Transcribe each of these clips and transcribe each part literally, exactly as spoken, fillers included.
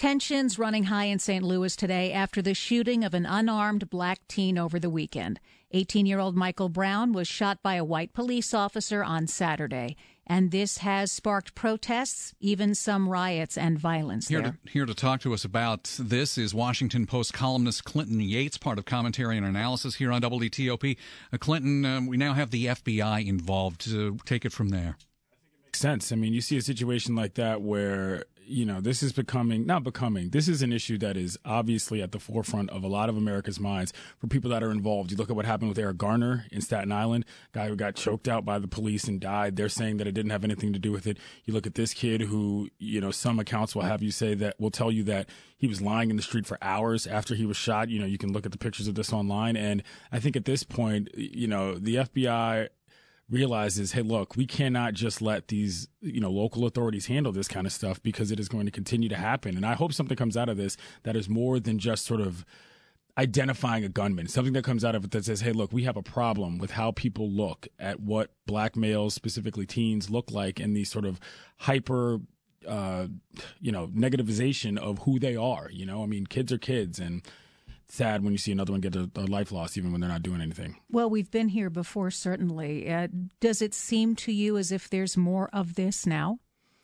Tensions running high in Saint Louis today after the shooting of an unarmed black teen over the weekend. eighteen-year-old Michael Brown was shot by a white police officer on Saturday, and this has sparked protests, even some riots and violence here there. To, here to talk to us about this is Washington Post columnist Clinton Yates, part of Commentary and Analysis here on W T O P. Uh, Clinton, um, we now have the F B I involved. To take it from there. Makes sense. I mean, you see a situation like that where, you know, this is becoming, not becoming, this is an issue that is obviously at the forefront of a lot of America's minds for people that are involved. You look at what happened with Eric Garner in Staten Island, guy who got choked out by the police and died. They're saying that it didn't have anything to do with it. You look at this kid who, you know, some accounts will have you say that, will tell you that he was lying in the street for hours after he was shot. You know, you can look at the pictures of this online. And I think at this point, you know, the F B I realizes, hey, look, we cannot just let these, you know, local authorities handle this kind of stuff because it is going to continue to happen. And I hope something comes out of this that is more than just sort of identifying a gunman, something that comes out of it that says, hey, look, we have a problem with how people look at what black males, specifically teens, look like, and these sort of hyper, uh, you know, negativization of who they are. You know, I mean, kids are kids, and sad when you see another one get a, a life loss, even when they're not doing anything. Well, we've been here before, certainly. Uh, does it seem to you as if there's more of this now?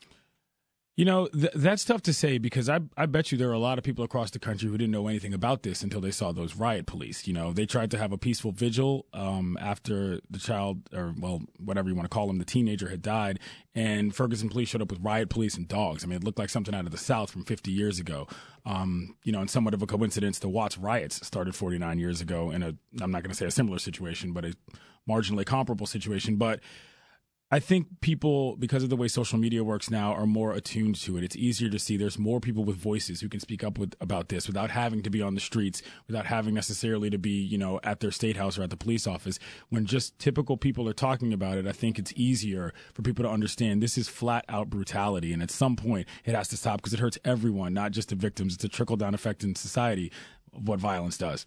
You know, th- that's tough to say because I, I bet you there are a lot of people across the country who didn't know anything about this until they saw those riot police. You know, they tried to have a peaceful vigil um, after the child, or, well, whatever you want to call him, the teenager had died, and Ferguson police showed up with riot police and dogs. I mean, it looked like something out of the South from fifty years ago. Um, you know, and somewhat of a coincidence, the Watts riots started forty-nine years ago in a, I'm not going to say a similar situation, but a marginally comparable situation. But I think people, because of the way social media works now, are more attuned to it. It's easier to see there's more people with voices who can speak up with, about this without having to be on the streets, without having necessarily to be, you know, at their state house or at the police office. When just typical people are talking about it, I think it's easier for people to understand this is flat out brutality. And at some point it has to stop because it hurts everyone, not just the victims. It's a trickle down effect in society of what violence does.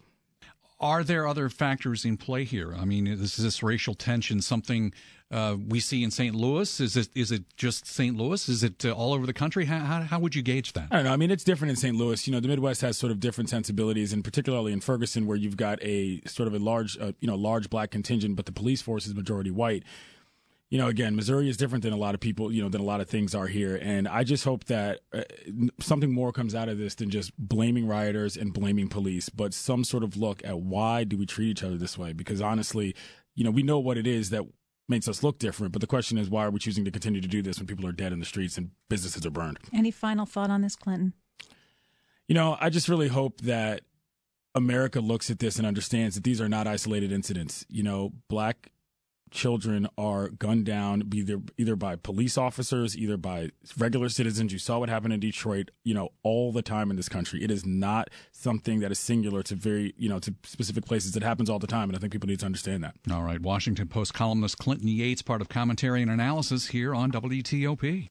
Are there other factors in play here? I mean, is this racial tension something uh, we see in Saint Louis? Is it is it just Saint Louis? Is it uh, all over the country? How, how how would you gauge that? I don't know. I mean, it's different in Saint Louis. You know, the Midwest has sort of different sensibilities, and particularly in Ferguson, where you've got a sort of a large, uh, you know, large black contingent, but the police force is majority white. You know, again, Missouri is different than a lot of people, you know, than a lot of things are here. And I just hope that uh, something more comes out of this than just blaming rioters and blaming police, but some sort of look at why do we treat each other this way? Because honestly, you know, we know what it is that makes us look different. But the question is, why are we choosing to continue to do this when people are dead in the streets and businesses are burned? Any final thought on this, Clinton? You know, I just really hope that America looks at this and understands that these are not isolated incidents. You know, black children are gunned down either either by police officers, either by regular citizens. You saw what happened in Detroit, you know, all the time in this country. It is not something that is singular to very, you know, to specific places. It happens all the time, and I think people need to understand that. All right. Washington Post columnist Clinton Yates, part of Commentary and Analysis here on W T O P.